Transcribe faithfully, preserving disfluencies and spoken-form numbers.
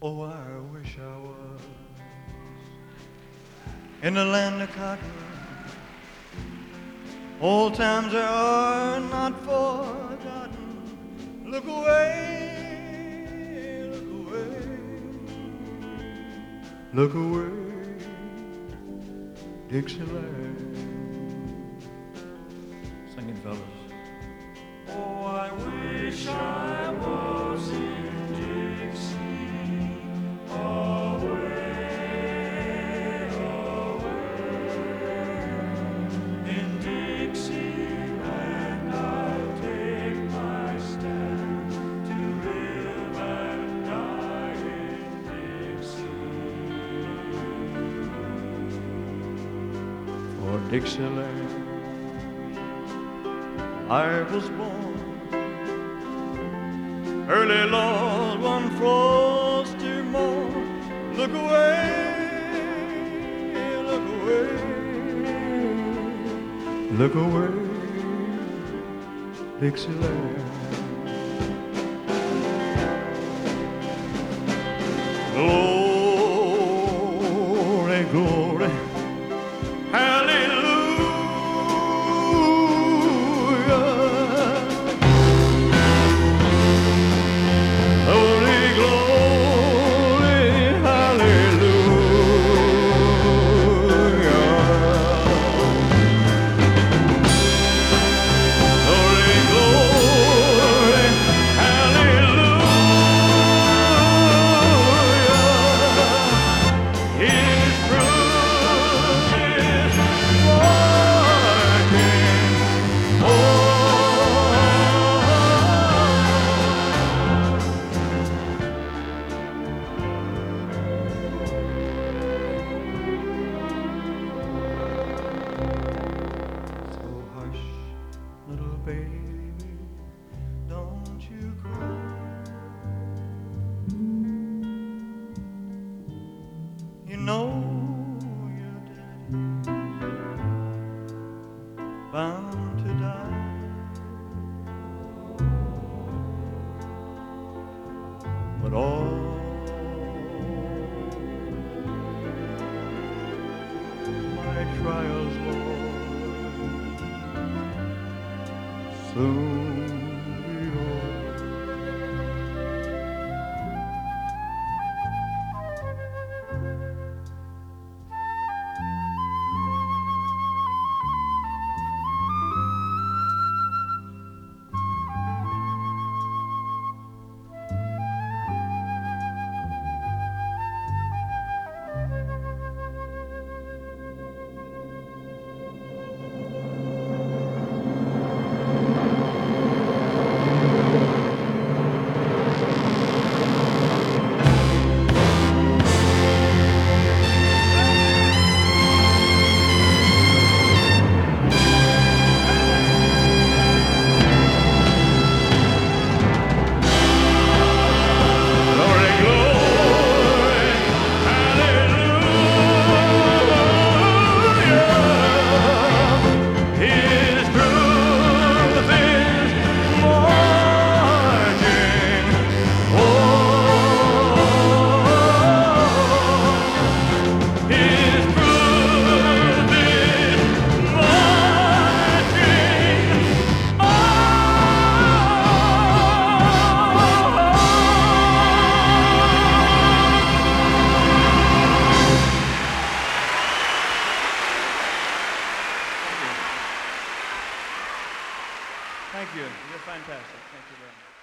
Oh, I wish I was in the land of cotton. Old times are not forgotten. Look away, look away, look away, Dixieland. Sing it, fellas. Oh, I wish I was in Dixie, away, away. In Dixieland I'll take my stand to live and die in Dixie. For Dixieland I was born early, Lord, one frosty morn. Look away, look away, look away, Dixieland. Glory, glory, hallelujah. Little baby, don't you cry. You know your daddy's bound to die. But all my trials, Lord, soon be over. Thank you. You're fantastic. Thank you very much.